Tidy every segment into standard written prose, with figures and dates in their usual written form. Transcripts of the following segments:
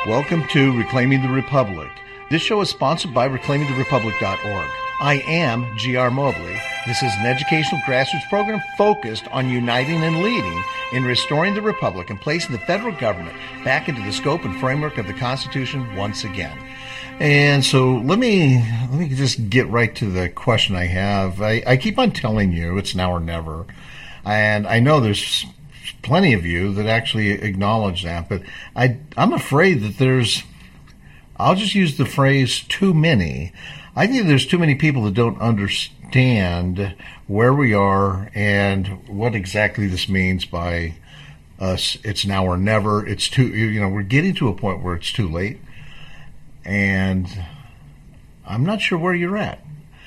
Welcome to Reclaiming the Republic. This show is sponsored by ReclaimingTheRepublic.org. I am G.R. Mobley. This is an educational grassroots program focused on uniting and leading in restoring the Republic and placing the federal government back into the scope and framework of the Constitution once again. And so let me just get right to the question I have. I keep on telling you it's now or never. And I know there's plenty of you that actually acknowledge that, but I'm afraid that I'll just use the phrase too many. I think there's too many people that don't understand where we are and what exactly this means by us. It's now or never. It's we're getting to a point where it's too late. And I'm not sure where you're at.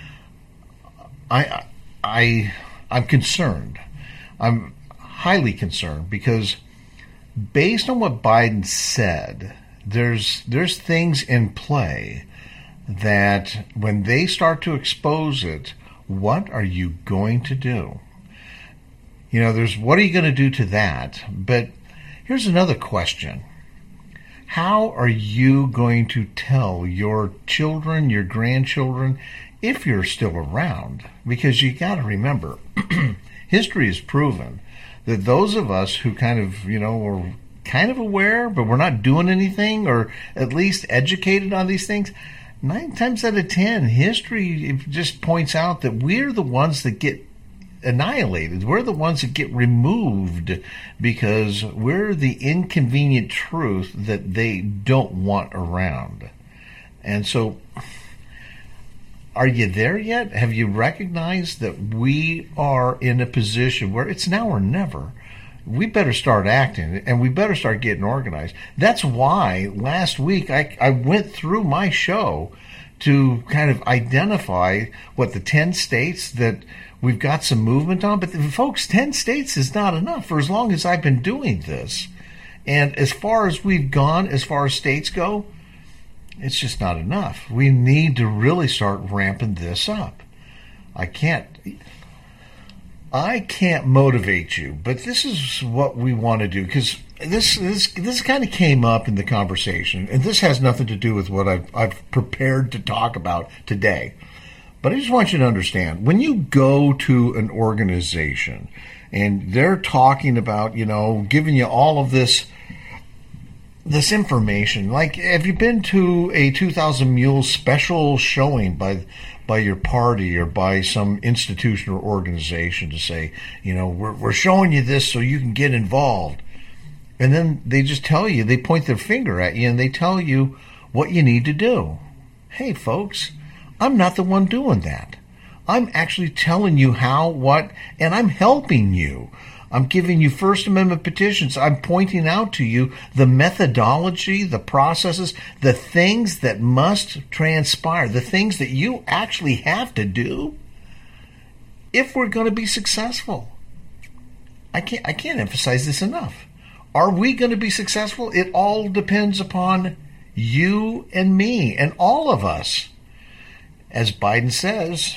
I'm concerned. I'm highly concerned because based on what Biden said, there's things in play that when they start to expose it, what are you going to do? There's what are you going to do to that? But here's another question. How are you going to tell your children, your grandchildren, if you're still around? Because you got to remember, history has proven that those of us who kind of, are kind of aware, but we're not doing anything, or at least educated on these things, 9 times out of 10, history just points out that we're the ones that get annihilated. We're the ones that get removed because we're the inconvenient truth that they don't want around. And so, are you there yet? Have you recognized that we are in a position where it's now or never? We better start acting, and we better start getting organized. That's why last week I went through my show to kind of identify what the 10 states that we've got some movement on. But folks, 10 states is not enough for as long as I've been doing this. And as far as we've gone, as far as states go, it's just not enough. We need to really start ramping this up. I can't motivate you, but this is what we want to do, because this kind of came up in the conversation, and this has nothing to do with what I've prepared to talk about today. But I just want you to understand, when you go to an organization and they're talking about, giving you all of this information, like, have you been to a 2,000 Mules special showing by your party or by some institution or organization to say, we're showing you this so you can get involved? And then they just tell you, they point their finger at you and they tell you what you need to do. Hey, folks, I'm not the one doing that. I'm actually telling you how, what, and I'm helping you. I'm giving you First Amendment petitions. I'm pointing out to you the methodology, the processes, the things that must transpire, the things that you actually have to do if we're going to be successful. I can't emphasize this enough. Are we going to be successful? It all depends upon you and me and all of us. As Biden says,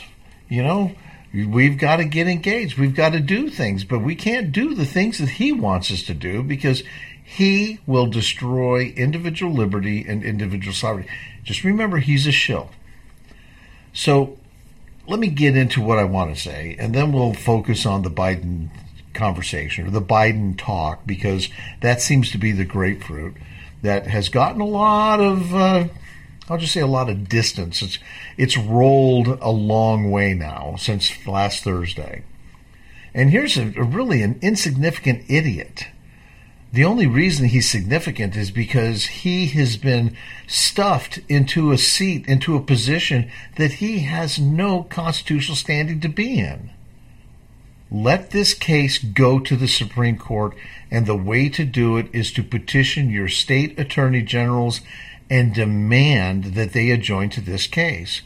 we've got to get engaged. We've got to do things, but we can't do the things that he wants us to do because he will destroy individual liberty and individual sovereignty. Just remember, he's a shill. So let me get into what I want to say, and then we'll focus on the Biden conversation or the Biden talk, because that seems to be the grapefruit that has gotten a lot of, I'll just say a lot of distance. It's rolled a long way now since last Thursday. And here's really an insignificant idiot. The only reason he's significant is because he has been stuffed into a seat, into a position that he has no constitutional standing to be in. Let this case go to the Supreme Court, and the way to do it is to petition your state attorney generals and demand that they adjoin to this case.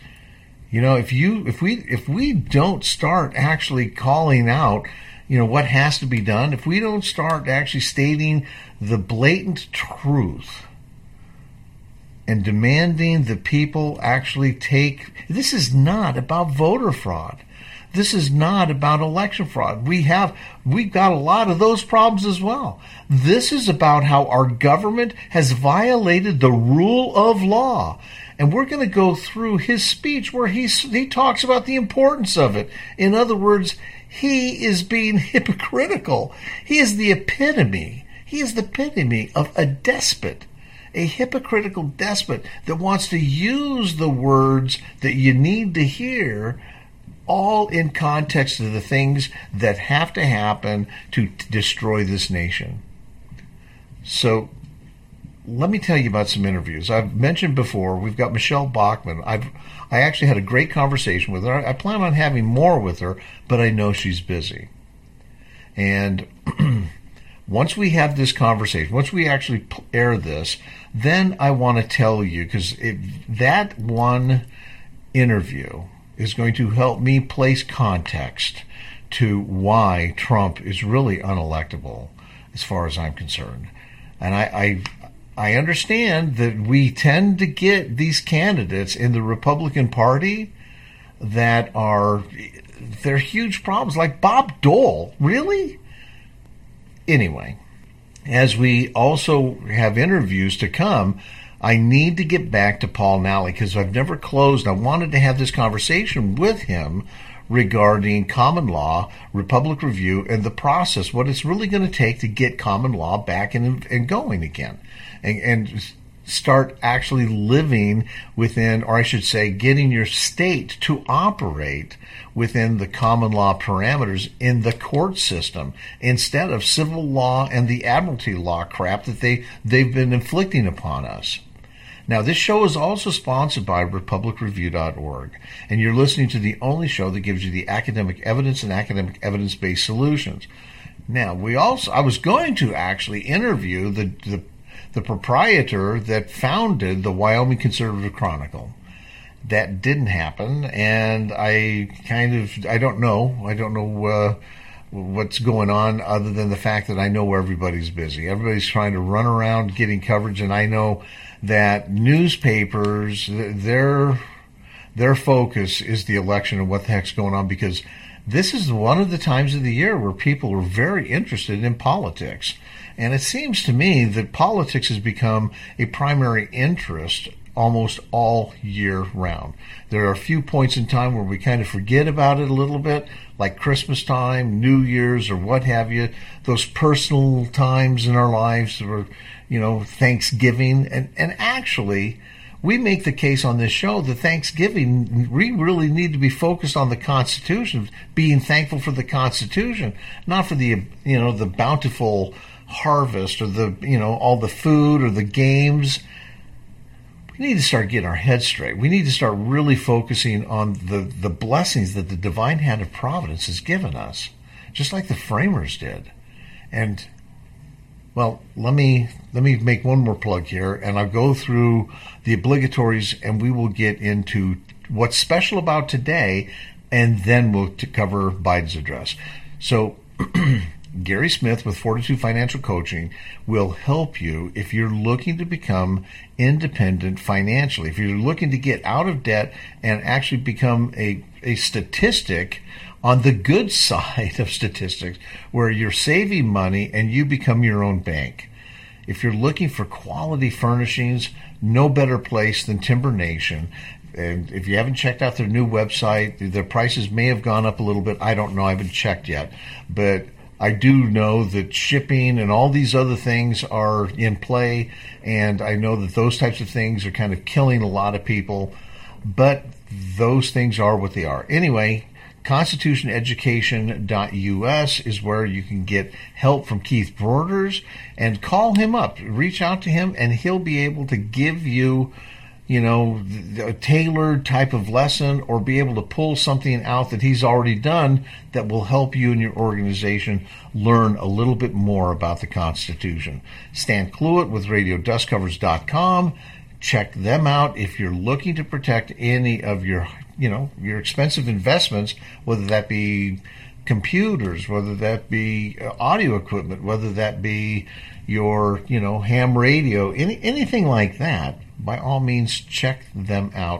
If we don't start actually calling out, what has to be done, if we don't start actually stating the blatant truth and demanding the people actually this is not about voter fraud. This is not about election fraud. We've got a lot of those problems as well. This is about how our government has violated the rule of law. And we're going to go through his speech where he talks about the importance of it. In other words, he is being hypocritical. He is the epitome. He is the epitome of a despot, a hypocritical despot that wants to use the words that you need to hear all in context of the things that have to happen to destroy this nation. So let me tell you about some interviews. I've mentioned before, we've got Michelle Bachmann. I actually had a great conversation with her. I plan on having more with her, but I know she's busy. And once we have this conversation, once we actually air this, then I want to tell you, because that one interview is going to help me place context to why Trump is really unelectable as far as I'm concerned. And I understand that we tend to get these candidates in the Republican Party that they're huge problems, like Bob Dole. Really? Anyway, as we also have interviews to come, I need to get back to Paul Nally because I've never closed. I wanted to have this conversation with him regarding common law, Republic Review, and the process, what it's really going to take to get common law back and going again, and start actually living within, or I should say, getting your state to operate within the common law parameters in the court system instead of civil law and the admiralty law crap that they've been inflicting upon us. Now, this show is also sponsored by RepublicReview.org, and you're listening to the only show that gives you the academic evidence and academic evidence-based solutions. Now, I was going to actually interview the proprietor that founded the Wyoming Conservative Chronicle. That didn't happen, and I don't know what's going on other than the fact that I know everybody's busy. Everybody's trying to run around getting coverage, and I know that newspapers, their focus is the election and what the heck's going on, because this is one of the times of the year where people are very interested in politics. And it seems to me that politics has become a primary interest almost all year round. There are a few points in time where we kind of forget about it a little bit, like Christmas time, New Year's, or what have you, those personal times in our lives, or, Thanksgiving. And actually, we make the case on this show that Thanksgiving, we really need to be focused on the Constitution, being thankful for the Constitution, not for the bountiful harvest or all the food or the games. We need to start getting our heads straight. We need to start really focusing on the blessings that the divine hand of providence has given us, just like the framers did. And, well, let me make one more plug here, and I'll go through the obligatories, and we will get into what's special about today, and then we'll cover Biden's address. So Gary Smith with Fortitude Financial Coaching will help you if you're looking to become independent financially, if you're looking to get out of debt and actually become a statistic on the good side of statistics, where you're saving money and you become your own bank. If you're looking for quality furnishings, no better place than Timber Nation. And if you haven't checked out their new website, their prices may have gone up a little bit. I don't know. I haven't checked yet. But I do know that shipping and all these other things are in play, and I know that those types of things are kind of killing a lot of people, but those things are what they are. Anyway, constitutioneducation.us is where you can get help from Keith Borders, and call him up, reach out to him, and he'll be able to give you a tailored type of lesson, or be able to pull something out that he's already done that will help you and your organization learn a little bit more about the Constitution. Stan Cluett with RadioDustCovers.com. Check them out if you're looking to protect any of your expensive investments, whether that be computers, whether that be audio equipment, whether that be your, ham radio, anything like that. By all means, check them out.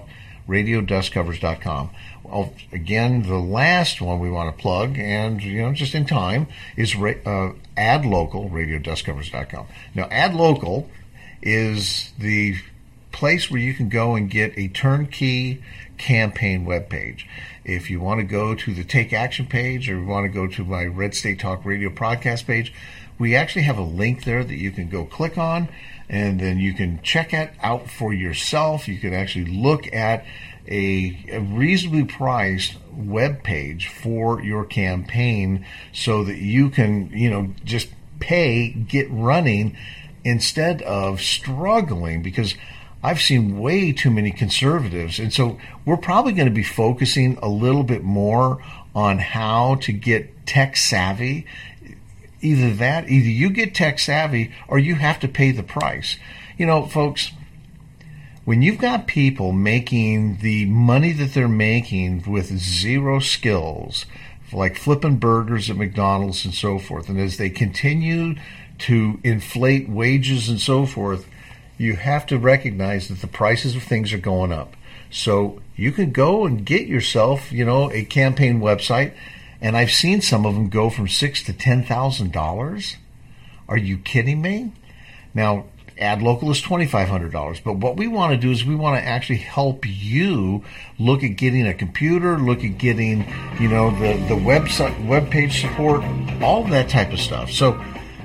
radiodustcovers.com. Well, again, the last one we want to plug, and just in time, is AdLocal, radiodustcovers.com. Now, AdLocal is the place where you can go and get a turnkey campaign webpage. If you want to go to the Take Action page, or you want to go to my Red State Talk Radio podcast page, we actually have a link there that you can go click on, and then you can check it out for yourself. You can actually look at a reasonably priced web page for your campaign, so that you can, just pay, get running, instead of struggling, because I've seen way too many conservatives. And so we're probably going to be focusing a little bit more on how to get tech savvy. Either you get tech savvy, or you have to pay the price. Folks, when you've got people making the money that they're making with zero skills, like flipping burgers at McDonald's and so forth, and as they continue to inflate wages and so forth, you have to recognize that the prices of things are going up. So you can go and get yourself, a campaign website, and I've seen some of them go from $6,000 to $10,000. Are you kidding me? Now, AdLocal is $2,500, but what we want to do is we want to actually help you look at getting a computer, look at getting, the website, web page support, all of that type of stuff. So,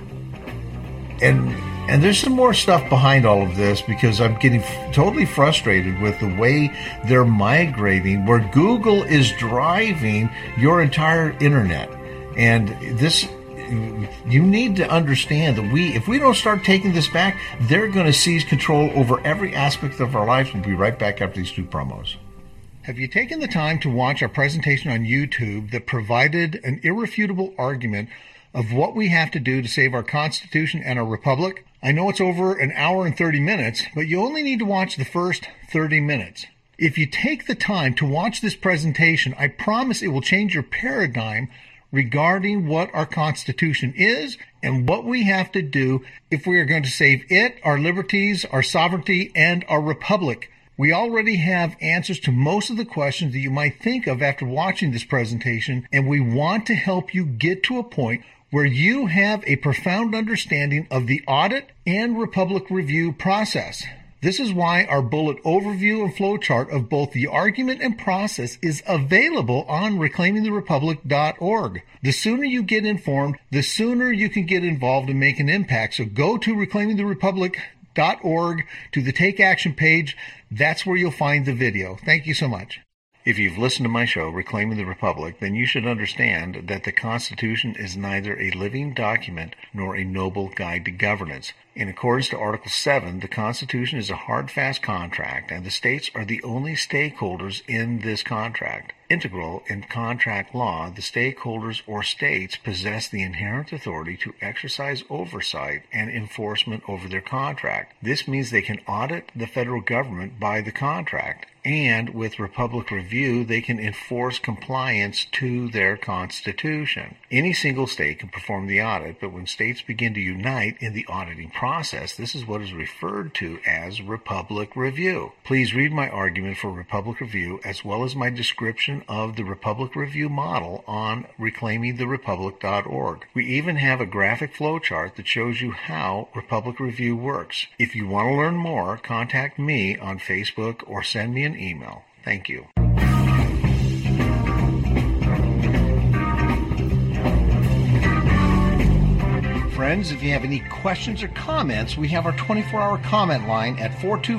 and there's some more stuff behind all of this, because I'm getting totally frustrated with the way they're migrating, where Google is driving your entire internet. And this, you need to understand that if we don't start taking this back, they're going to seize control over every aspect of our lives. We'll be right back after these two promos. Have you taken the time to watch our presentation on YouTube that provided an irrefutable argument of what we have to do to save our Constitution and our Republic? I know it's over an hour and 30 minutes, but you only need to watch the first 30 minutes. If you take the time to watch this presentation, I promise it will change your paradigm regarding what our Constitution is and what we have to do if we are going to save it, our liberties, our sovereignty, and our Republic. We already have answers to most of the questions that you might think of after watching this presentation, and we want to help you get to a point where you have a profound understanding of the audit and Republic review process. This is why our bullet overview and flowchart of both the argument and process is available on reclaimingtherepublic.org. The sooner you get informed, the sooner you can get involved and make an impact. So go to reclaimingtherepublic.org, to the Take Action page. That's where you'll find the video. Thank you so much. If you've listened to my show, Reclaiming the Republic, then you should understand that the Constitution is neither a living document nor a noble guide to governance. In accordance to Article 7, the Constitution is a hard, fast contract, and the states are the only stakeholders in this contract. Integral in contract law, the stakeholders or states possess the inherent authority to exercise oversight and enforcement over their contract. This means they can audit the federal government by the contract, and with Republic Review, they can enforce compliance to their Constitution. Any single state can perform the audit, but when states begin to unite in the auditing process, this is what is referred to as Republic Review. Please read my argument for Republic Review, as well as my description of the Republic Review model on reclaimingtherepublic.org. We even have a graphic flowchart that shows you how Republic Review works. If you want to learn more, contact me on Facebook or send me an email. Thank you. Friends, if you have any questions or comments, we have our 24-hour comment line at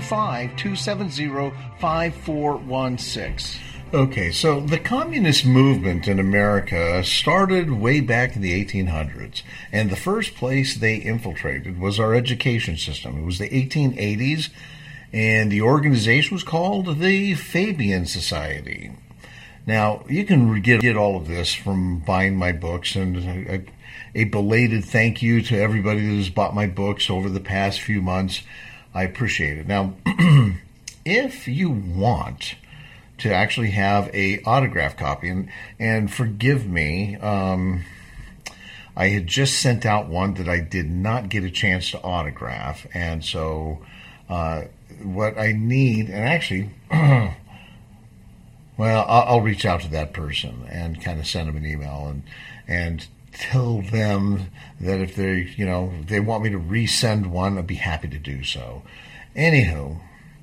425-270-5416. Okay, so the communist movement in America started way back in the 1800s, and the first place they infiltrated was our education system. It was the 1880s, and the organization was called the Fabian Society. Now, you can get all of this from buying my books, and a belated thank you to everybody that has bought my books over the past few months. I appreciate it. Now, if you want to actually have a autograph copy, and forgive me, I had just sent out one that I did not get a chance to autograph, and so what I need, and actually Well, I'll reach out to that person and kind of send them an email and tell them that if they want me to resend one, I'd be happy to do so. Anywho,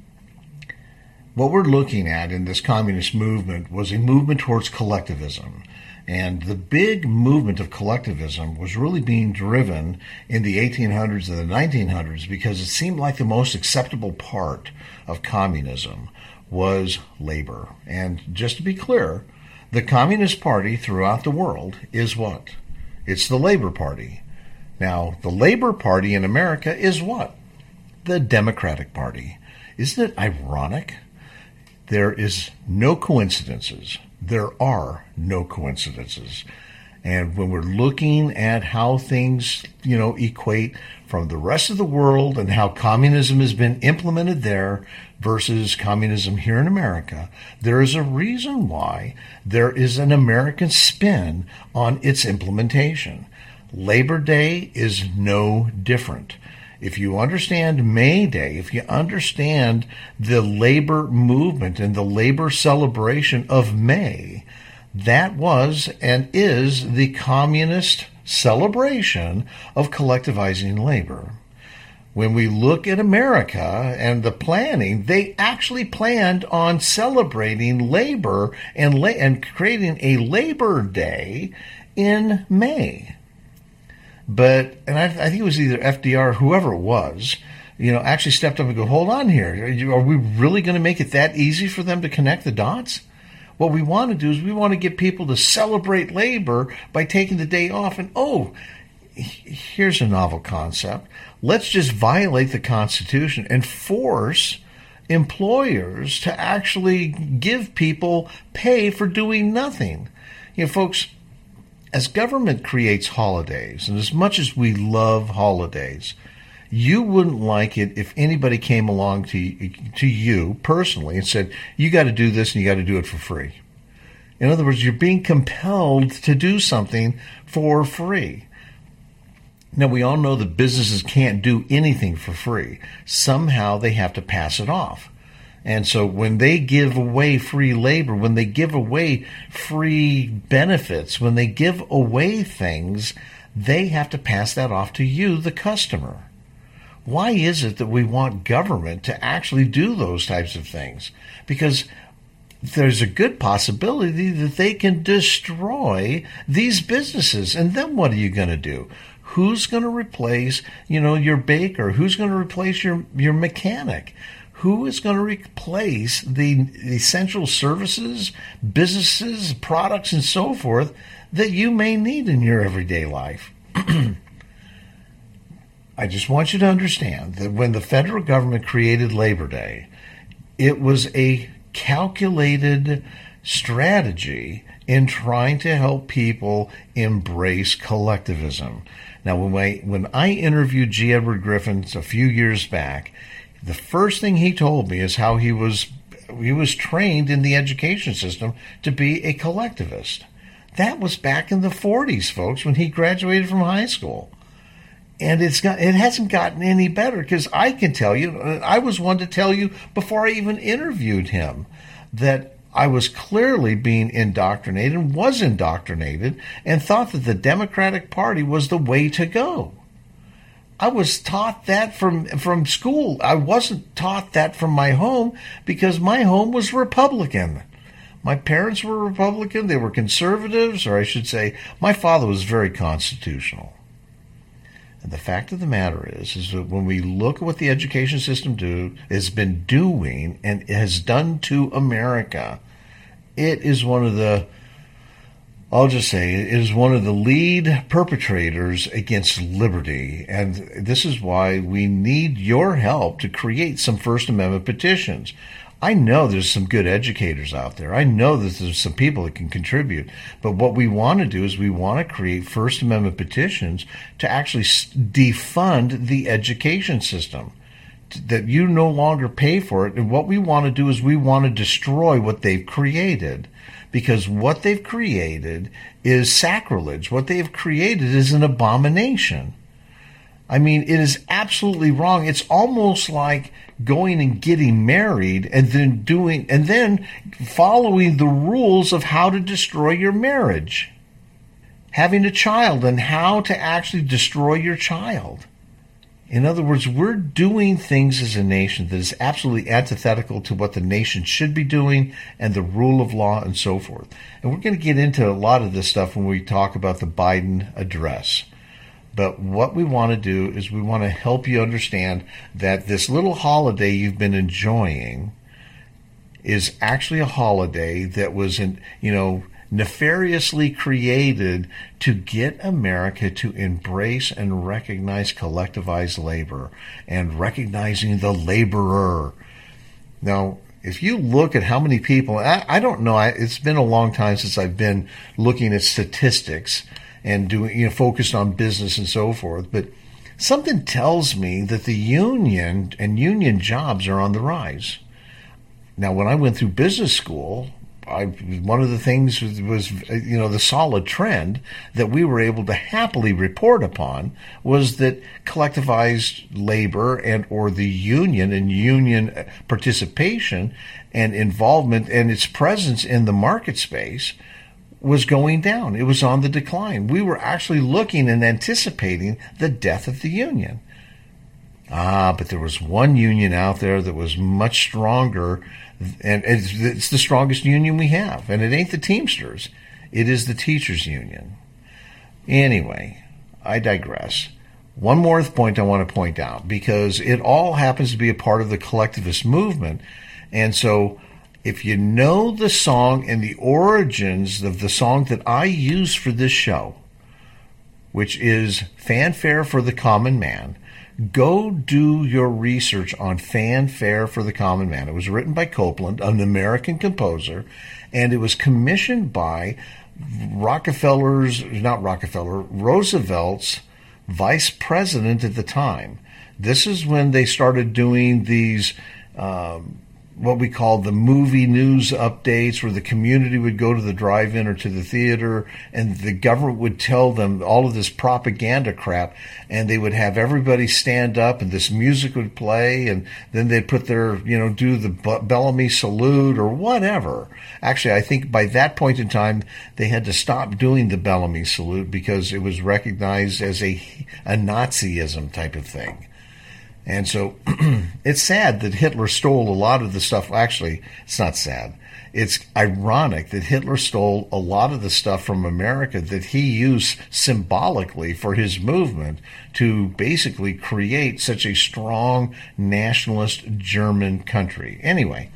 what we're looking at in this communist movement was a movement towards collectivism. And the big movement of collectivism was really being driven in the 1800s and the 1900s because it seemed like the most acceptable part of communism was labor. And just to be clear, the Communist Party throughout the world is what? It's the Labor Party. Now, the Labor Party in America is what? The Democratic Party. Isn't it ironic? There is no coincidences. There are no coincidences. And when we're looking at how things, equate from the rest of the world and how communism has been implemented there versus communism here in America, there is a reason why there is an American spin on its implementation. Labor Day is no different. If you understand May Day, if you understand the labor movement and the labor celebration of May, that was and is the communist celebration of collectivizing labor. When we look at America and the planning, they actually planned on celebrating labor and creating a Labor Day in May. And I think it was either FDR, whoever it was, actually stepped up and go, hold on here. Are we really going to make it that easy for them to connect the dots? What we want to do is we want to get people to celebrate labor by taking the day off. And, here's a novel concept. Let's just violate the Constitution and force employers to actually give people pay for doing nothing. Folks, as government creates holidays, and as much as we love holidays, you wouldn't like it if anybody came along to you personally and said, you got to do this and you got to do it for free. In other words, you're being compelled to do something for free. Now, we all know that businesses can't do anything for free. Somehow they have to pass it off. And so when they give away free labor, when they give away free benefits, when they give away things, they have to pass that off to you, the customer. Why is it that we want government to actually do those types of things? Because there's a good possibility that they can destroy these businesses. And then what are you going to do? Who's going to replace, your baker? Who's going to replace your mechanic? Who is going to replace the essential services, businesses, products, and so forth that you may need in your everyday life? I just want you to understand that when the federal government created Labor Day, it was a calculated strategy in trying to help people embrace collectivism. Now, when I interviewed G. Edward Griffin a few years back, the first thing he told me is how he was trained in the education system to be a collectivist. That was back in the 40s, folks, when he graduated from high school. And it hasn't gotten any better, because I can tell you, I was one to tell you before I even interviewed him, that I was clearly being indoctrinated and thought that the Democratic Party was the way to go. I was taught that from school. I wasn't taught that from my home, because my home was Republican. My parents were Republican. They were conservatives, or I should say, my father was very constitutional. And the fact of the matter is that when we look at what the education system has been doing and has done to America, it is one of the, I'll just say, it is one of the lead perpetrators against liberty. And this is why we need your help to create some First Amendment petitions. I know there's some good educators out there. I know that there's some people that can contribute. But what we want to do is we want to create First Amendment petitions to actually defund the education system, that you no longer pay for it. And what we want to do is we want to destroy what they've created, because what they've created is sacrilege. What they've created is an abomination. I mean, it is absolutely wrong. It's almost like going and getting married and then following the rules of how to destroy your marriage. Having a child and how to actually destroy your child. In other words, we're doing things as a nation that is absolutely antithetical to what the nation should be doing and the rule of law and so forth. And we're going to get into a lot of this stuff when we talk about the Biden address. But what we want to do is we want to help you understand that this little holiday you've been enjoying is actually a holiday that was, nefariously created to get America to embrace and recognize collectivized labor and recognizing the laborer. Now, if you look at how many people, I don't know, it's been a long time since I've been looking at statistics and doing, focused on business and so forth, but something tells me that the union and union jobs are on the rise. Now, when I went through business school, one of the things was, the solid trend that we were able to happily report upon was that collectivized labor and or the union and union participation and involvement and its presence in the market space was going down. It was on the decline. We were actually looking and anticipating the death of the union. But there was one union out there that was much stronger, and it's the strongest union we have. And it ain't the Teamsters. It is the teachers' union. Anyway, I digress. One more point I want to point out, because it all happens to be a part of the collectivist movement. And so if you know the song and the origins of the song that I use for this show, which is Fanfare for the Common Man, go do your research on Fanfare for the Common Man. It was written by Copeland, an American composer, and it was commissioned by Roosevelt's vice president at the time. This is when they started doing these what we call the movie news updates, where the community would go to the drive-in or to the theater, and the government would tell them all of this propaganda crap, and they would have everybody stand up, and this music would play, and then they'd put their, do the Bellamy salute or whatever. Actually, I think by that point in time, they had to stop doing the Bellamy salute because it was recognized as a Nazism type of thing. And so it's sad that Hitler stole a lot of the stuff. Actually, it's not sad. It's ironic that Hitler stole a lot of the stuff from America that he used symbolically for his movement to basically create such a strong nationalist German country. Anyway,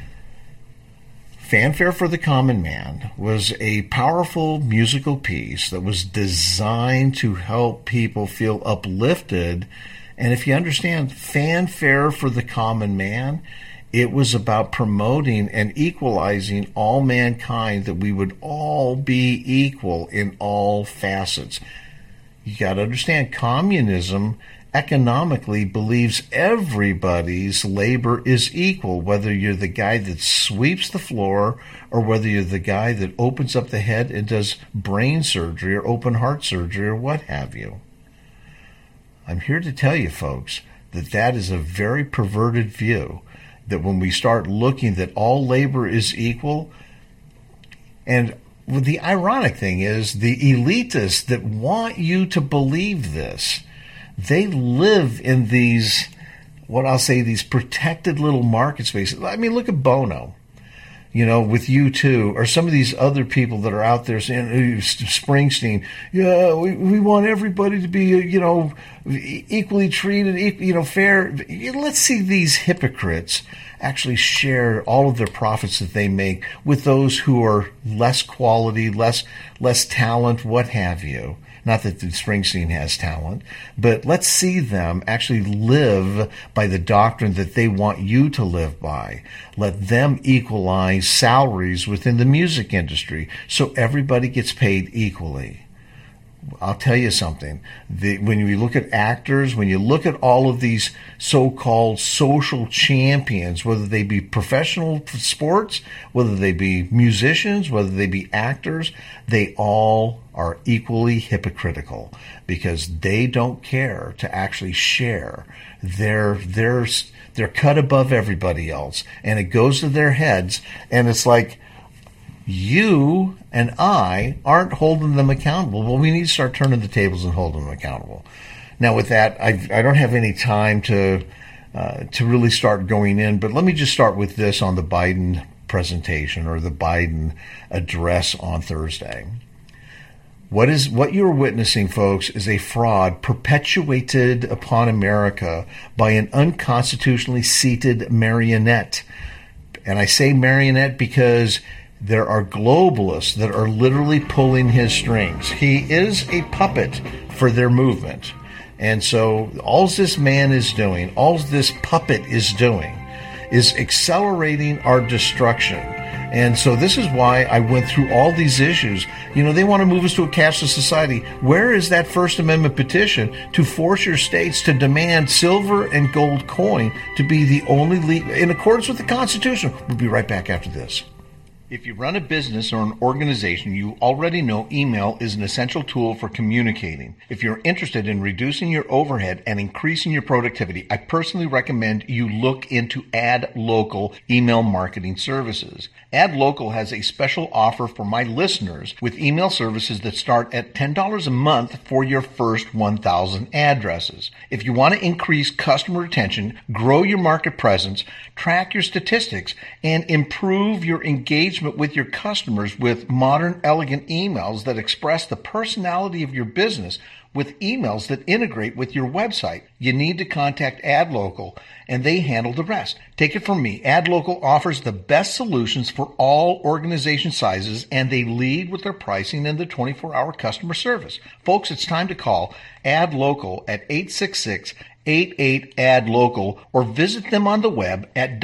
Fanfare for the Common Man was a powerful musical piece that was designed to help people feel uplifted. And if you understand Fanfare for the Common Man, it was about promoting and equalizing all mankind, that we would all be equal in all facets. You got to understand, communism economically believes everybody's labor is equal, whether you're the guy that sweeps the floor or whether you're the guy that opens up the head and does brain surgery or open heart surgery or what have you. I'm here to tell you, folks, that that is a very perverted view, that when we start looking that all labor is equal, and the ironic thing is the elitists that want you to believe this, they live in these, what I'll say, these protected little market spaces. I mean, look at Bono. With U2, or some of these other people that are out there saying, Springsteen, we want everybody to be, equally treated, fair. Let's see these hypocrites actually share all of their profits that they make with those who are less quality, less talent, what have you. Not that Springsteen has talent, but let's see them actually live by the doctrine that they want you to live by. Let them equalize salaries within the music industry so everybody gets paid equally. I'll tell you something. When you look at actors, when you look at all of these so-called social champions, whether they be professional sports, whether they be musicians, whether they be actors, they all are equally hypocritical because they don't care to actually share. They're cut above everybody else, and it goes to their heads, and it's like, you and I aren't holding them accountable. Well, we need to start turning the tables and holding them accountable. Now, with that, I don't have any time to really start going in, but let me just start with this on the Biden presentation or the Biden address on Thursday. What you're witnessing, folks, is a fraud perpetuated upon America by an unconstitutionally seated marionette. And I say marionette because there are globalists that are literally pulling his strings. He is a puppet for their movement. And so all this man is doing, all this puppet is doing, is accelerating our destruction. And so this is why I went through all these issues. You know, they want to move us to a cashless society. Where is that First Amendment petition to force your states to demand silver and gold coin to be the only in accordance with the Constitution? We'll be right back after this. If you run a business or an organization, you already know email is an essential tool for communicating. If you're interested in reducing your overhead and increasing your productivity, I personally recommend you look into AdLocal email marketing services. AdLocal has a special offer for my listeners with email services that start at $10 a month for your first 1,000 addresses. If you want to increase customer retention, grow your market presence, track your statistics, and improve your engagement with your customers with modern, elegant emails that express the personality of your business with emails that integrate with your website, you need to contact AdLocal, and they handle the rest. Take it from me. AdLocal offers the best solutions for all organization sizes, and they lead with their pricing and the 24-hour customer service. Folks, it's time to call AdLocal at 866-88-ADLOCAL or visit them on the web at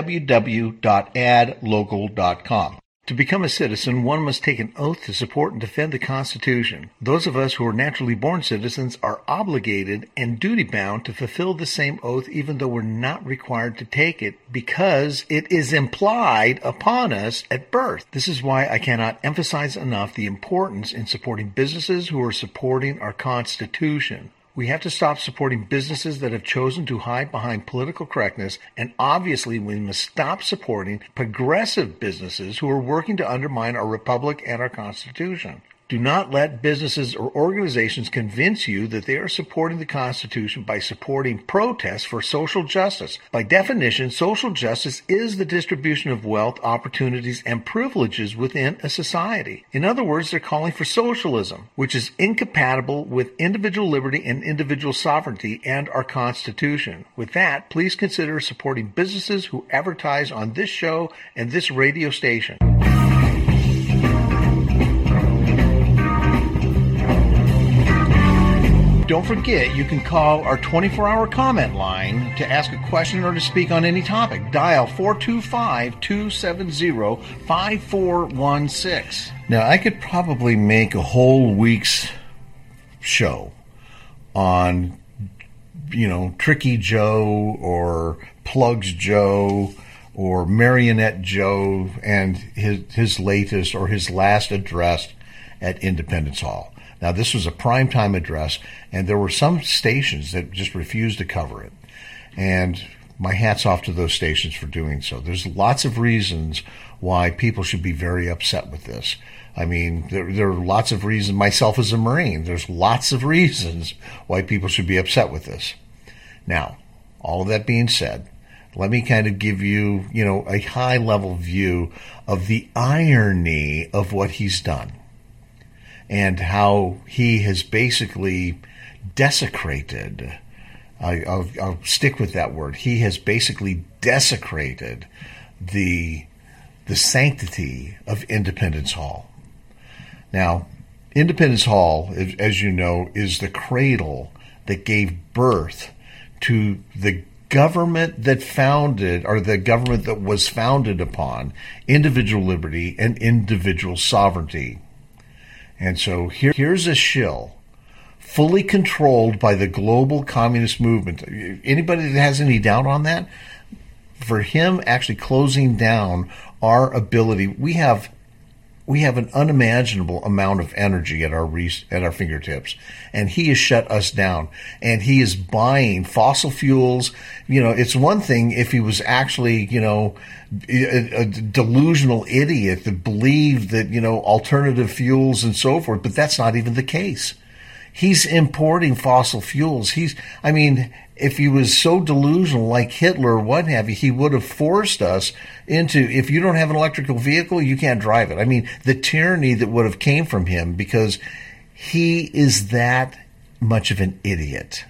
www.adlocal.com. To become a citizen, one must take an oath to support and defend the Constitution. Those of us who are naturally born citizens are obligated and duty-bound to fulfill the same oath even though we're not required to take it because it is implied upon us at birth. This is why I cannot emphasize enough the importance in supporting businesses who are supporting our Constitution. We have to stop supporting businesses that have chosen to hide behind political correctness, and obviously we must stop supporting progressive businesses who are working to undermine our republic and our Constitution. Do not let businesses or organizations convince you that they are supporting the Constitution by supporting protests for social justice. By definition, social justice is the distribution of wealth, opportunities, and privileges within a society. In other words, they're calling for socialism, which is incompatible with individual liberty and individual sovereignty and our Constitution. With that, please consider supporting businesses who advertise on this show and this radio station. Don't forget, you can call our 24-hour comment line to ask a question or to speak on any topic. Dial 425-270-5416. Now, I could probably make a whole week's show on, Tricky Joe or Plugs Joe or Marionette Joe and his latest or his last address at Independence Hall. Now, this was a primetime address, and there were some stations that just refused to cover it. And my hat's off to those stations for doing so. There's lots of reasons why people should be very upset with this. I mean, there are lots of reasons. Myself as a Marine, there's lots of reasons why people should be upset with this. Now, all of that being said, let me kind of give you, a high-level view of the irony of what he's done. And how he has basically desecrated, I'll stick with that word, he has basically desecrated the sanctity of Independence Hall. Now, Independence Hall, as you know, is the cradle that gave birth to the government that founded, or the government that was founded upon individual liberty and individual sovereignty. And so here's a shill, fully controlled by the global communist movement. Anybody that has any doubt on that? For him actually closing down our ability, we have an unimaginable amount of energy at our fingertips, and he has shut us down. And he is buying fossil fuels. It's one thing if he was actually, a delusional idiot that believed that alternative fuels and so forth, but that's not even the case. He's importing fossil fuels. If he was so delusional like Hitler or what have you, he would have forced us into, if you don't have an electrical vehicle, you can't drive it. The tyranny that would have came from him, because he is that much of an idiot.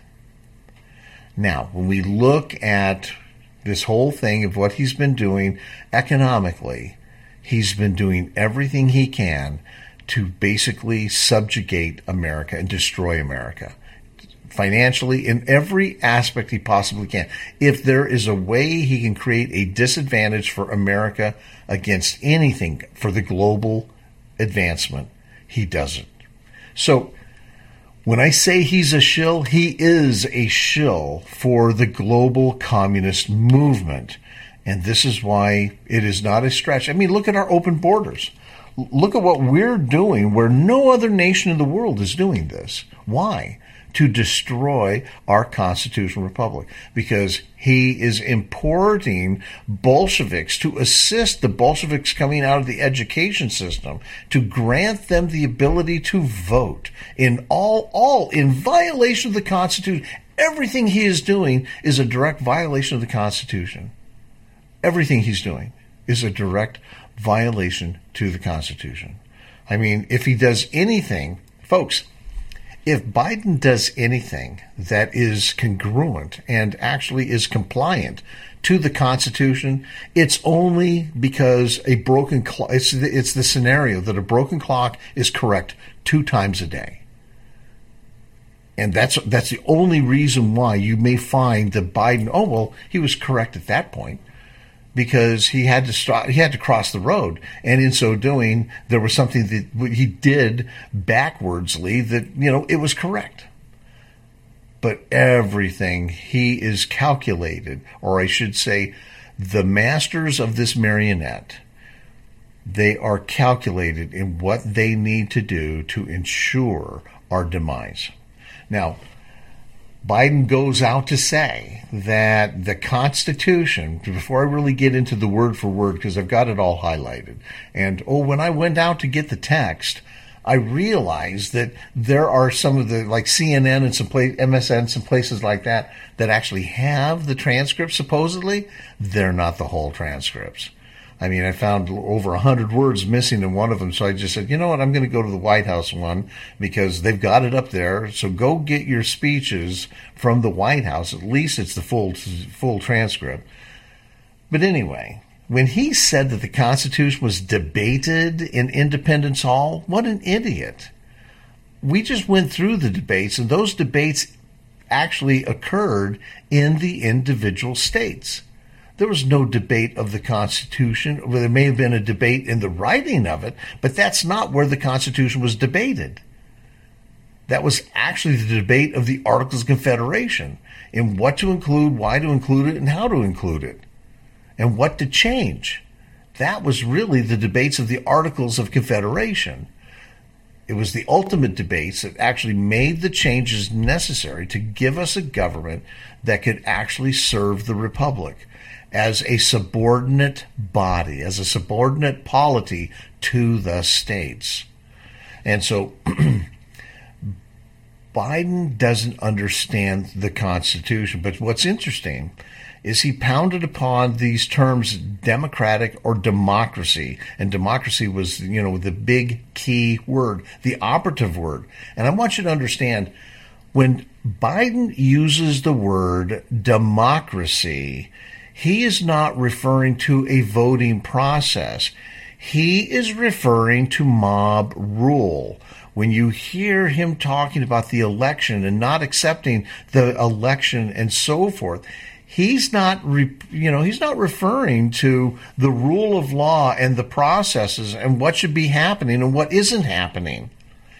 Now, when we look at this whole thing of what he's been doing economically, he's been doing everything he can to basically subjugate America and destroy America. Financially, in every aspect he possibly can. If there is a way he can create a disadvantage for America against anything for the global advancement, he does it. So when I say he's a shill, he is a shill for the global communist movement. And this is why it is not a stretch. Look at our open borders. Look at what we're doing where no other nation in the world is doing this. Why? To destroy our constitutional republic, because he is importing Bolsheviks to assist the Bolsheviks coming out of the education system, to grant them the ability to vote in all in violation of the Constitution. Everything he is doing is a direct violation of the Constitution. Everything he's doing is a direct violation to the Constitution. If he does anything, folks, if Biden does anything that is congruent and actually is compliant to the Constitution, it's only because a broken clock, it's the scenario that a broken clock is correct 2 times a day. And that's the only reason why you may find that Biden, he was correct at that point, because he had to cross the road, and in so doing, there was something that he did backwardsly that it was correct. But everything he is calculated, or I should say, the masters of this marionette, they are calculated in what they need to do to ensure our demise. Now, Biden goes out to say that the Constitution, before I really get into the word for word, because I've got it all highlighted, and when I went out to get the text, I realized that there are some of the, like CNN and MSN, some places like that actually have the transcripts, supposedly. They're not the whole transcripts. I found over 100 words missing in one of them, so I just said, you know what, I'm going to go to the White House one, because they've got it up there. So go get your speeches from the White House. At least it's the full transcript. But anyway, when he said that the Constitution was debated in Independence Hall, what an idiot. We just went through the debates, and those debates actually occurred in the individual states. There was no debate of the Constitution. Well, there may have been a debate in the writing of it, but that's not where the Constitution was debated. That was actually the debate of the Articles of Confederation, in what to include, why to include it, and how to include it, and what to change. That was really the debates of the Articles of Confederation. It was the ultimate debates that actually made the changes necessary to give us a government that could actually serve the Republic as a subordinate body, as a subordinate polity to the states. And so Biden doesn't understand the Constitution. But what's interesting is he pounded upon these terms, democratic or democracy. And democracy was, the big key word, the operative word. And I want you to understand, when Biden uses the word democracy, he is not referring to a voting process. He is referring to mob rule. When you hear him talking about the election and not accepting the election and so forth, he's not referring to the rule of law and the processes and what should be happening and what isn't happening.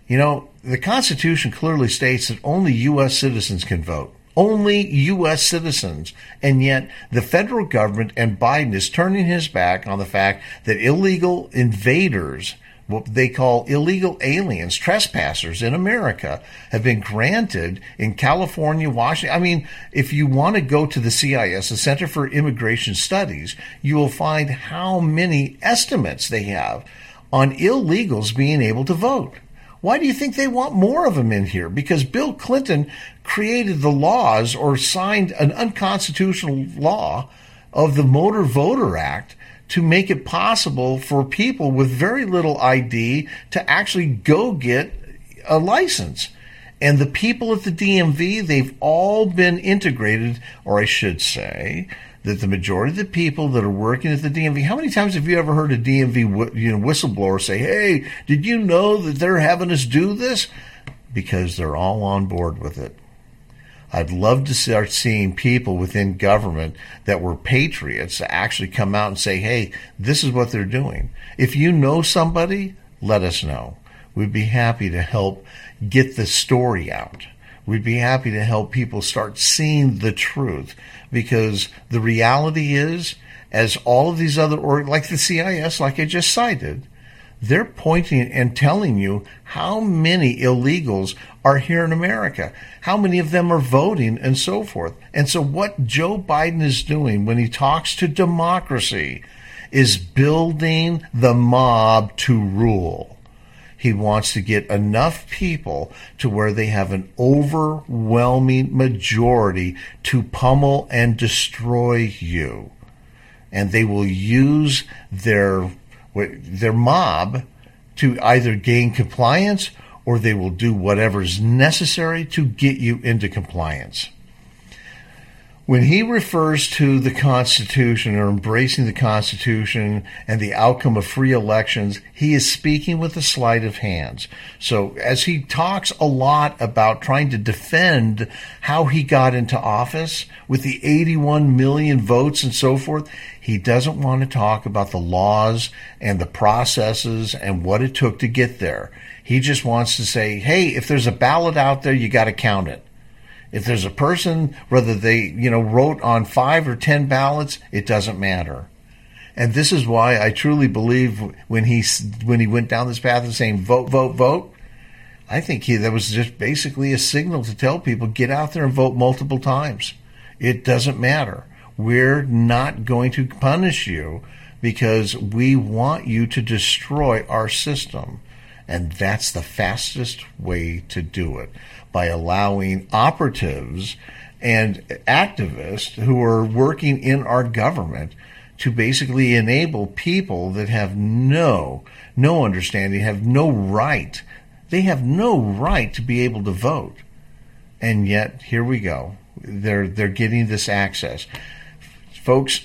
The Constitution clearly states that only U.S. citizens can vote. Only U.S. citizens. And yet the federal government and Biden is turning his back on the fact that illegal invaders, what they call illegal aliens, trespassers in America, have been granted in California, Washington. I mean, if you want to go to the CIS, the Center for Immigration Studies, you will find how many estimates they have on illegals being able to vote. Why do you think they want more of them in here? Because Bill Clinton created the laws or signed an unconstitutional law of the Motor Voter Act to make it possible for people with very little ID to actually go get a license. And the people at the DMV, they've all been integrated, or I should say, that the majority of the people that are working at the DMV, how many times have you ever heard a DMV whistleblower say, hey, did you know that they're having us do this? Because they're all on board with it. I'd love to start seeing people within government that were patriots actually come out and say, hey, this is what they're doing. If you know somebody, let us know. We'd be happy to help get the story out. We'd be happy to help people start seeing the truth, because the reality is, as all of these other, like the CIS, like I just cited, they're pointing and telling you how many illegals are here in America, how many of them are voting, and so forth. And so what Joe Biden is doing when he talks to democracy is building the mob to rule. He wants to get enough people to where they have an overwhelming majority to pummel and destroy you. And they will use their mob to either gain compliance, or they will do whatever is necessary to get you into compliance. When he refers to the Constitution or embracing the Constitution and the outcome of free elections, he is speaking with a sleight of hand. So as he talks a lot about trying to defend how he got into office with the 81 million votes and so forth, he doesn't want to talk about the laws and the processes and what it took to get there. He just wants to say, hey, if there's a ballot out there, you got to count it. If there's a person, whether they, wrote on 5 or 10 ballots, it doesn't matter. And this is why I truly believe when he went down this path of saying vote, vote, vote, I think that was just basically a signal to tell people, get out there and vote multiple times. It doesn't matter. We're not going to punish you because we want you to destroy our system. And that's the fastest way to do it, by allowing operatives and activists who are working in our government to basically enable people that have no understanding, have no right. They have no right to be able to vote. And yet, here we go. They're getting this access. Folks,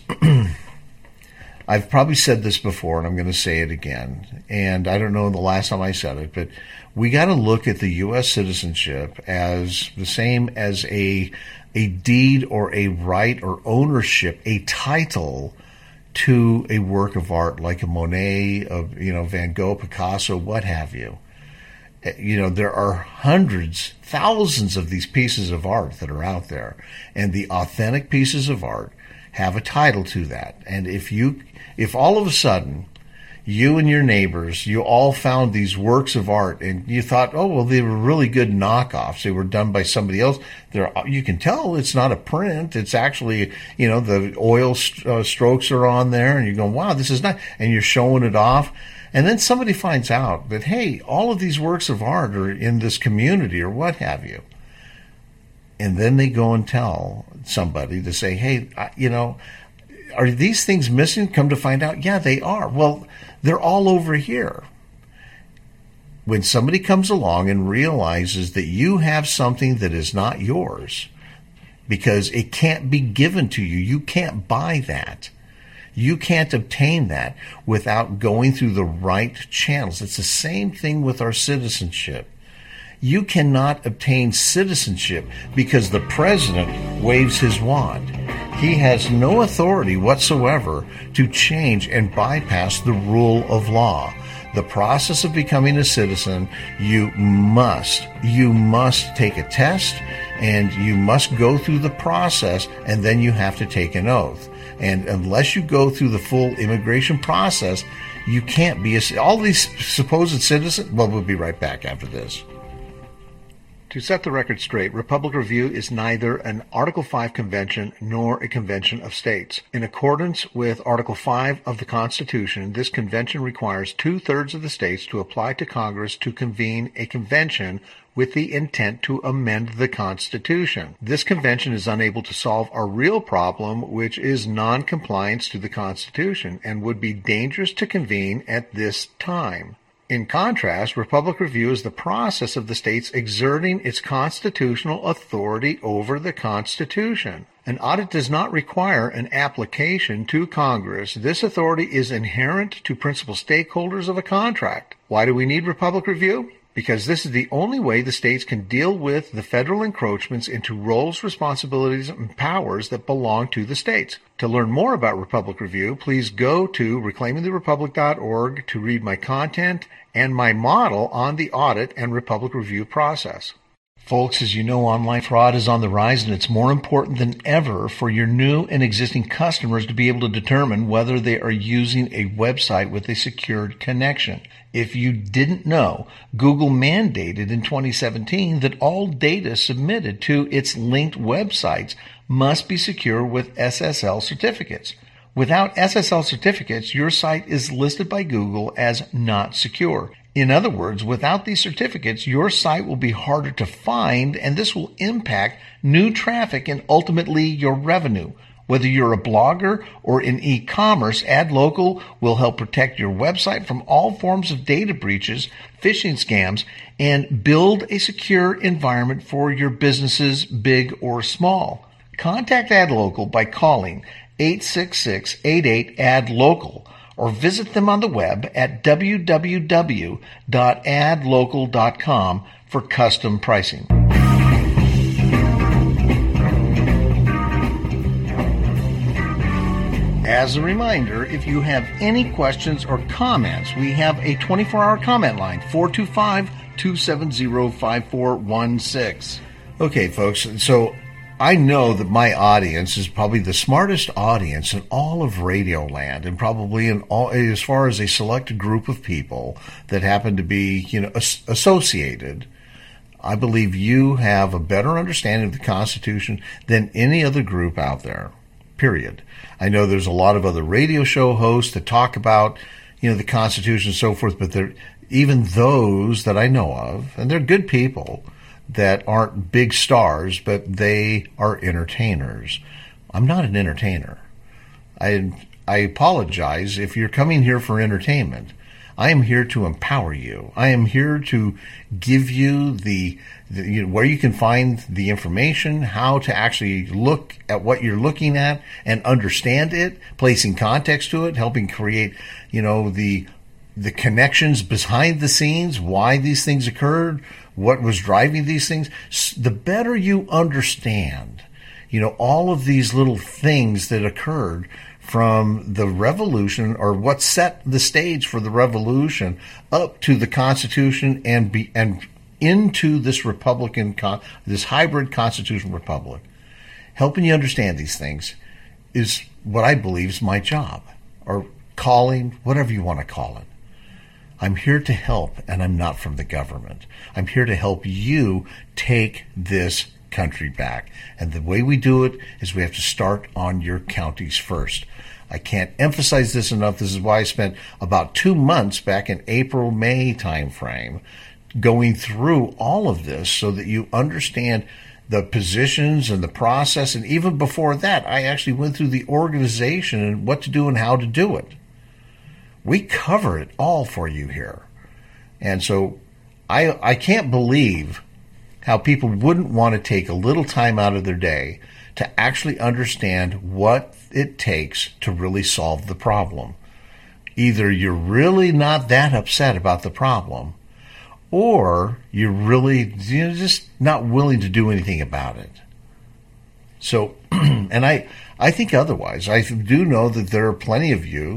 I've probably said this before, and I'm going to say it again. And I don't know the last time I said it, but we got to look at the U.S. citizenship as the same as a deed or a right or ownership, a title to a work of art like a Monet, Van Gogh, Picasso, what have you. There are hundreds, thousands of these pieces of art that are out there, and the authentic pieces of art have a title to that. And if all of a sudden you and your neighbors, you all found these works of art and you thought, oh, well, they were really good knockoffs. They were done by somebody else. You can tell it's not a print. It's actually, the oil strokes are on there, and you're going, wow, this is nice. And you're showing it off. And then somebody finds out that, hey, all of these works of art are in this community or what have you. And then they go and tell somebody to say, hey, are these things missing? Come to find out, yeah, they are. Well, they're all over here. When somebody comes along and realizes that you have something that is not yours, because it can't be given to you, you can't buy that. You can't obtain that without going through the right channels. It's the same thing with our citizenship. You cannot obtain citizenship because the president waves his wand. He has no authority whatsoever to change and bypass the rule of law. The process of becoming a citizen, you must take a test, and you must go through the process, and then you have to take an oath. And unless you go through the full immigration process, you can't be all these supposed citizens. Well, we'll be right back after this. To set the record straight, Republic Review is neither an Article 5 convention nor a convention of states. In accordance with Article 5 of the Constitution, this convention requires 2/3 of the states to apply to Congress to convene a convention with the intent to amend the Constitution. This convention is unable to solve our real problem, which is non-compliance to the Constitution, and would be dangerous to convene at this time. In contrast, Republic Review is the process of the states exerting its constitutional authority over the Constitution. An audit does not require an application to Congress. This authority is inherent to principal stakeholders of a contract. Why do we need Republic Review? Because this is the only way the states can deal with the federal encroachments into roles, responsibilities, and powers that belong to the states. To learn more about Republic Review, please go to reclaimingtherepublic.org to read my content and my model on the audit and Republic Review process. Folks, as you know, online fraud is on the rise, and it's more important than ever for your new and existing customers to be able to determine whether they are using a website with a secured connection. If you didn't know, Google mandated in 2017 that all data submitted to its linked websites must be secure with SSL certificates. Without SSL certificates, your site is listed by Google as not secure. In other words, without these certificates, your site will be harder to find, and this will impact new traffic and ultimately your revenue. Whether you're a blogger or in e-commerce, AdLocal will help protect your website from all forms of data breaches, phishing scams, and build a secure environment for your businesses, big or small. Contact AdLocal by calling 866-88-ADLOCAL or visit them on the web at www.adlocal.com for custom pricing. As a reminder, if you have any questions or comments, we have a 24-hour comment line, 425-270-5416. Okay, folks, so I know that my audience is probably the smartest audience in all of Radioland, and probably in all, as far as a select group of people that happen to be, associated. I believe you have a better understanding of the Constitution than any other group out there. Period. I know there's a lot of other radio show hosts that talk about, the Constitution and so forth, but even those that I know of, and they're good people that aren't big stars, but they are entertainers. I'm not an entertainer. I apologize if you're coming here for entertainment. I am here to empower you. I am here to give you the where you can find the information, how to actually look at what you're looking at and understand it, placing context to it, helping create, the connections behind the scenes, why these things occurred, what was driving these things. The better you understand, all of these little things that occurred from the revolution, or what set the stage for the revolution, up to the Constitution and into this this hybrid constitutional republic. Helping you understand these things is what I believe is my job, or calling, whatever you want to call it. I'm here to help, and I'm not from the government. I'm here to help you take this country back. And the way we do it is we have to start on your counties first. I can't emphasize this enough. This is why I spent about 2 months back in April, May timeframe going through all of this so that you understand the positions and the process. And even before that, I actually went through the organization and what to do and how to do it. We cover it all for you here. And so I can't believe how people wouldn't want to take a little time out of their day to actually understand what it takes to really solve the problem. Either you're really not that upset about the problem, or you're really just not willing to do anything about it. So, and I think otherwise. I do know that there are plenty of you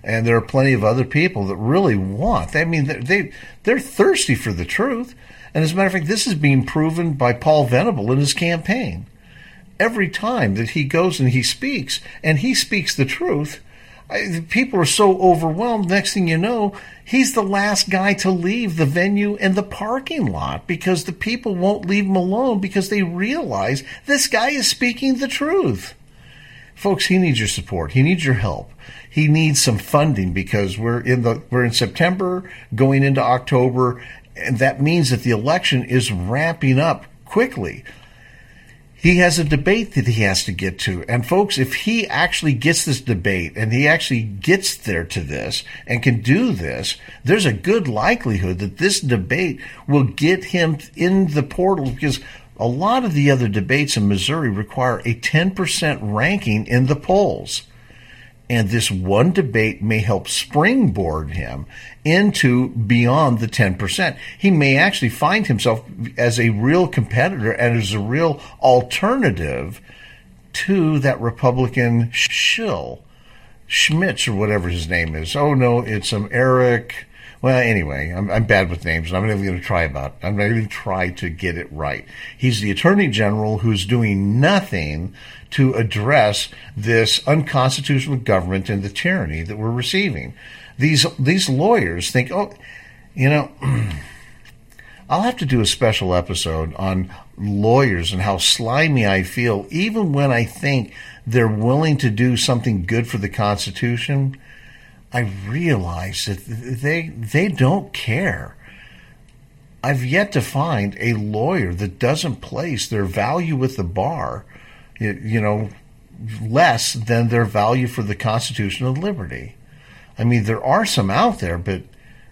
And there are plenty of other people that really want. I mean, they're thirsty for the truth. And as a matter of fact, this is being proven by Paul Venable in his campaign. Every time that he goes and he speaks the truth, people are so overwhelmed. Next thing you know, he's the last guy to leave the venue and the parking lot because the people won't leave him alone because they realize this guy is speaking the truth. Folks, he needs your support. He needs your help. He needs some funding because we're in September, going into October, and that means that the election is ramping up quickly. He has a debate that he has to get to. And folks, if he actually gets this debate and he actually gets there to this and can do this, there's a good likelihood that this debate will get him in the portal, because a lot of the other debates in Missouri require a 10% ranking in the polls. And this one debate may help springboard him into beyond the 10%. He may actually find himself as a real competitor and as a real alternative to that Republican shill, Schmitz or whatever his name is. Oh, no, it's Eric. Well, anyway, I'm bad with names, and I'm not even going to try I'm not even try to get it right. He's the Attorney General who's doing nothing to address this unconstitutional government and the tyranny that we're receiving. These lawyers think, oh, you know, I'll have to do a special episode on lawyers and how slimy I feel, even when I think they're willing to do something good for the Constitution. I realize that they don't care. I've yet to find a lawyer that doesn't place their value with the bar, less than their value for the Constitution and liberty. I mean, there are some out there, but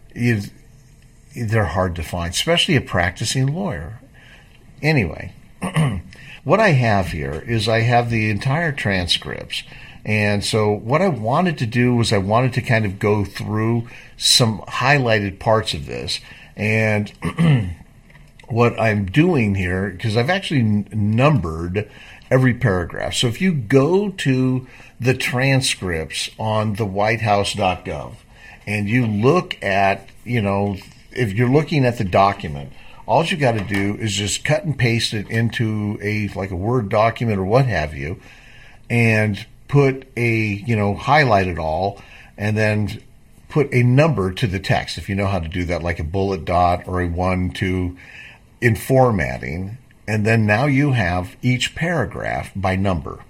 they're hard to find, especially a practicing lawyer. Anyway, what I have here is I have the entire transcripts. And so what I wanted to do was I wanted to kind of go through some highlighted parts of this. And what I'm doing here, because I've actually numbered every paragraph. So if you go to the transcripts on the whitehouse.gov and you look at, if you're looking at the document, all you got to do is just cut and paste it into a Word document or what have you, and put highlight it all, and then put a number to the text, if you know how to do that, like a bullet dot or a 1, 2 in formatting. And then now you have each paragraph by number.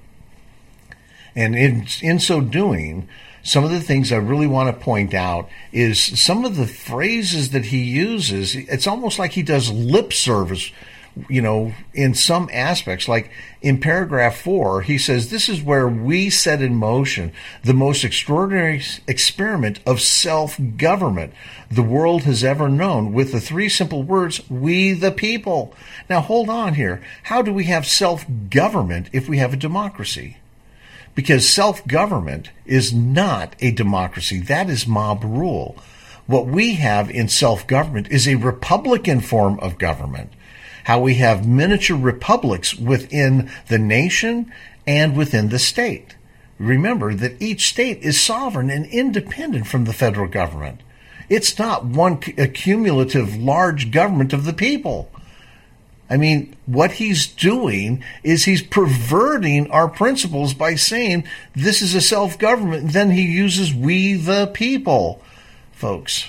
And in so doing, some of the things I really want to point out is some of the phrases that he uses. It's almost like he does lip service, in some aspects. Like in paragraph 4, he says, this is where we set in motion the most extraordinary experiment of self-government the world has ever known, with the 3 simple words, we the people. Now hold on here. How do we have self-government if we have a democracy? Because self-government is not a democracy. That is mob rule. What we have in self-government is a Republican form of government. How we have miniature republics within the nation and within the state. Remember that each state is sovereign and independent from the federal government. It's not one accumulative large government of the people. I mean, what he's doing is he's perverting our principles by saying this is a self-government, and then he uses we the people. Folks,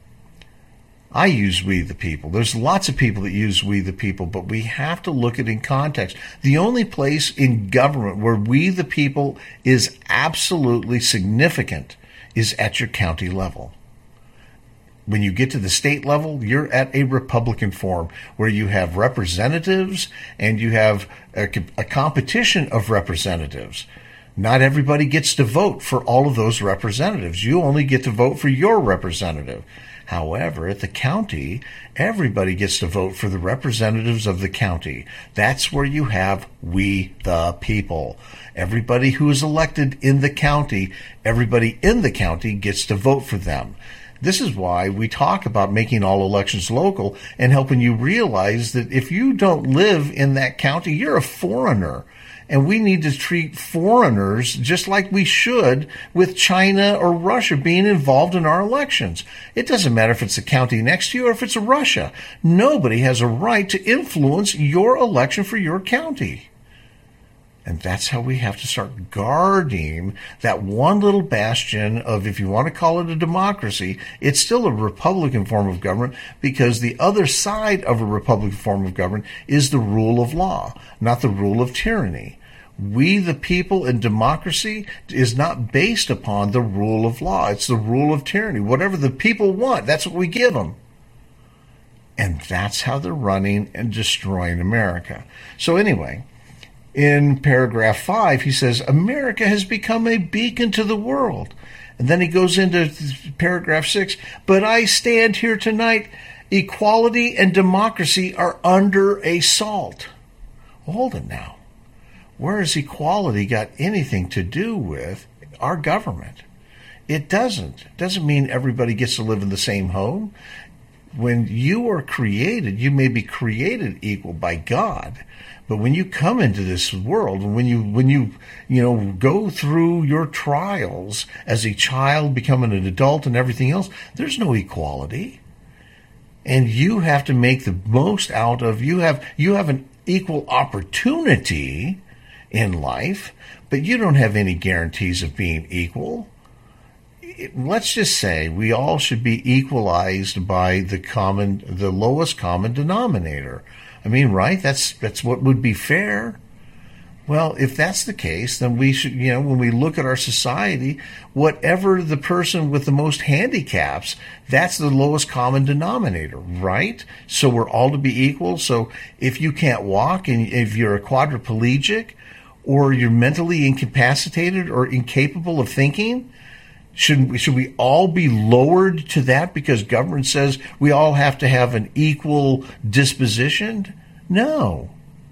I use we the people. There's lots of people that use we the people, but we have to look at it in context. The only place in government where we the people is absolutely significant is at your county level. When you get to the state level, you're at a Republican form where you have representatives and you have a competition of representatives. Not everybody gets to vote for all of those representatives. You only get to vote for your representative. However, at the county, everybody gets to vote for the representatives of the county. That's where you have we the people. Everybody who is elected in the county, everybody in the county gets to vote for them. This is why we talk about making all elections local and helping you realize that if you don't live in that county, you're a foreigner. And we need to treat foreigners just like we should with China or Russia being involved in our elections. It doesn't matter if it's the county next to you or if it's Russia. Nobody has a right to influence your election for your county. And that's how we have to start guarding that one little bastion of, if you want to call it a democracy, it's still a Republican form of government, because the other side of a Republican form of government is the rule of law, not the rule of tyranny. We, the people, in democracy is not based upon the rule of law. It's the rule of tyranny. Whatever the people want, that's what we give them. And that's how they're running and destroying America. So anyway, in paragraph 5, he says, America has become a beacon to the world. And then he goes into paragraph 6, but I stand here tonight, equality and democracy are under assault. Hold it now. Where has equality got anything to do with our government? It doesn't. It doesn't mean everybody gets to live in the same home. When you are created, you may be created equal by God. But when you come into this world, when you go through your trials as a child, becoming an adult and everything else, there's no equality. And you have to make the most out of, you have an equal opportunity in life, but you don't have any guarantees of being equal. Let's just say we all should be equalized by the lowest common denominator. I mean, right? That's what would be fair. Well, if that's the case, then we should, when we look at our society, whatever the person with the most handicaps, that's the lowest common denominator, right? So we're all to be equal. So if you can't walk, and if you're a quadriplegic, or you're mentally incapacitated or incapable of thinking, should we all be lowered to that because government says we all have to have an equal disposition? No.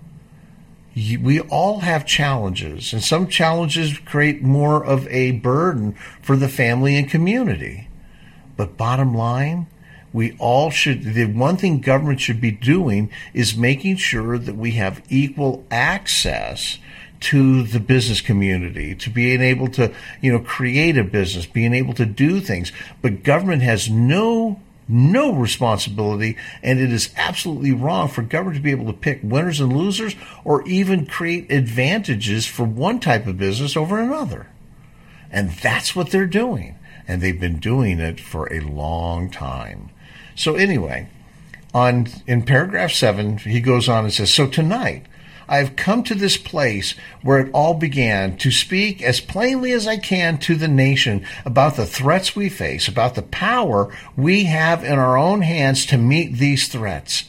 We all have challenges, and some challenges create more of a burden for the family and community. But bottom line, we all should, the one thing government should be doing is making sure that we have equal access to the business community, to being able to, create a business, being able to do things. But government has no responsibility, and it is absolutely wrong for government to be able to pick winners and losers or even create advantages for one type of business over another. And that's what they're doing. And they've been doing it for a long time. So anyway, in paragraph 7, he goes on and says, so tonight, I have come to this place where it all began to speak as plainly as I can to the nation about the threats we face, about the power we have in our own hands to meet these threats.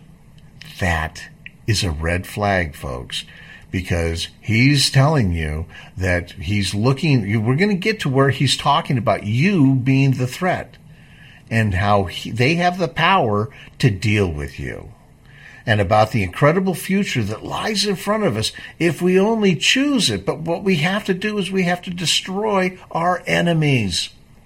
That is a red flag, folks, because he's telling you that he's looking, we're going to get to where he's talking about you being the threat and how they have the power to deal with you. And about the incredible future that lies in front of us if we only choose it. But what we have to do is we have to destroy our enemies.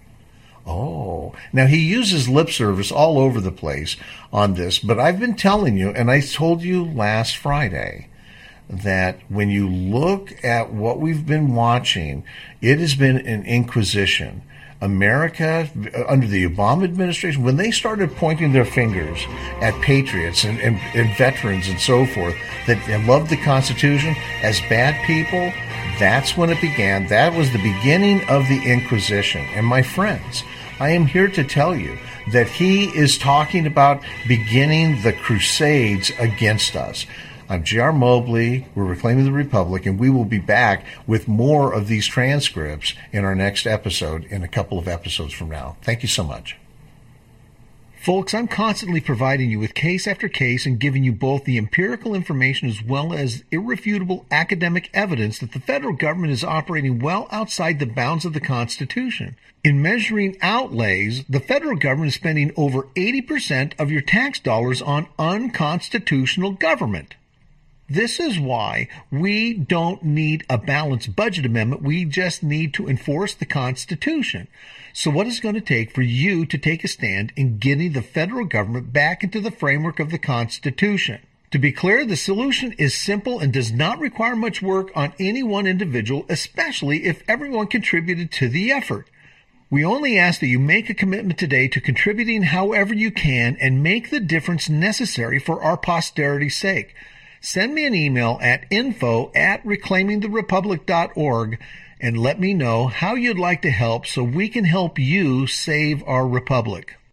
Oh, now he uses lip service all over the place on this, but I've been telling you, and I told you last Friday, that when you look at what we've been watching, it has been an inquisition. America, under the Obama administration, when they started pointing their fingers at patriots and veterans and so forth that loved the Constitution as bad people, that's when it began. That was the beginning of the Inquisition. And my friends, I am here to tell you that he is talking about beginning the crusades against us. I'm J.R. Mobley. We're Reclaiming the Republic, and we will be back with more of these transcripts in our next episode in a couple of episodes from now. Thank you so much. Folks, I'm constantly providing you with case after case and giving you both the empirical information as well as irrefutable academic evidence that the federal government is operating well outside the bounds of the Constitution. In measuring outlays, the federal government is spending over 80% of your tax dollars on unconstitutional government. This is why we don't need a balanced budget amendment. We just need to enforce the Constitution. So what is it going to take for you to take a stand in getting the federal government back into the framework of the Constitution? To be clear, the solution is simple and does not require much work on any one individual, especially if everyone contributed to the effort. We only ask that you make a commitment today to contributing however you can and make the difference necessary for our posterity's sake. Send me an email at info@reclaimingtherepublic.org and let me know how you'd like to help so we can help you save our republic.